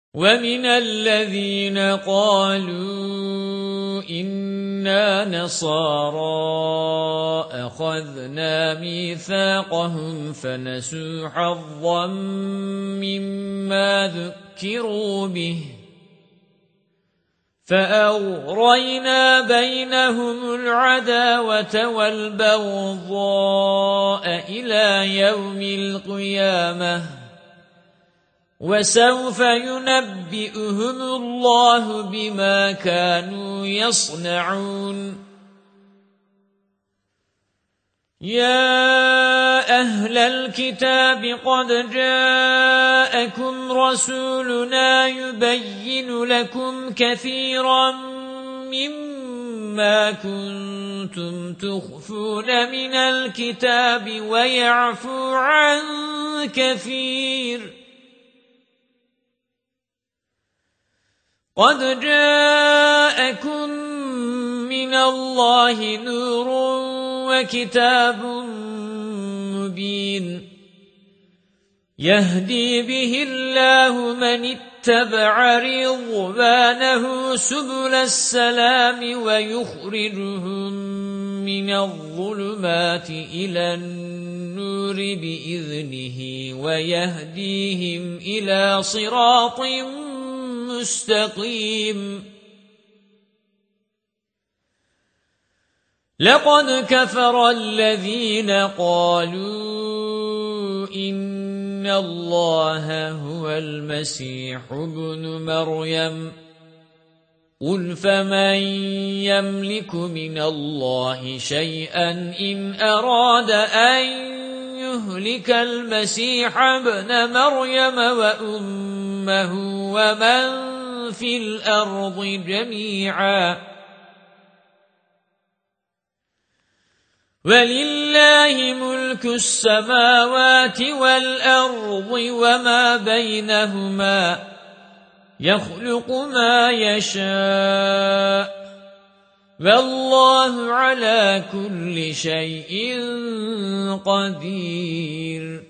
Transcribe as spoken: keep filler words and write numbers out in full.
وَمِنَ الَّذِينَ قَالُوا إِنَّا نَصَارَى أَخَذْنَا مِيثَاقَهُمْ فَنَسُوا حَظًّا مِّمَّا ذُكِّرُوا بِهِ فَأَغْرَيْنَا بَيْنَهُمُ الْعَدَاوَةَ وَالْبَغْضَاءَ إِلَى يَوْمِ الْقِيَامَةِ وَسَوْفَ يُنَبِّئُهُمُ اللَّهُ بِمَا كَانُوا يَصْنَعُونَ يَا أَهْلَ الْكِتَابِ قَدْ جَاءَكُمْ رَسُولُنَا يُبَيِّنُ لَكُمْ كَثِيرًا مِّمَّا كُنتُمْ تُخْفُونَ مِنَ الْكِتَابِ وَيَعْفُو عَن كَثِيرٍ قَدْ جَاءَكُم مِّنَ اللَّهِ نُورٌ وَكِتَابٌ مُّبِينٌ يَهْدِي بِهِ اللَّهُ مَنِ اتَّبَعَ رِضْوَانَهُ سُبُلَ السَّلَامِ وَيُخْرِجُهُم مِّنَ الظُّلُمَاتِ إِلَى النُّورِ بِإِذْنِهِ وَيَهْدِيهِمْ إِلَى صِرَاطٍ مستقيم لقد كفر الذين قالوا إن الله هو المسيح ابن مريم قل فمن يملك من الله شيئا إن أراد أن يهلك المسيح ابن مريم وأمه ومن في الأرض جميعا ولله ملك السماوات والأرض وما بينهما يخلق ما يشاء والله على كل شيء قدير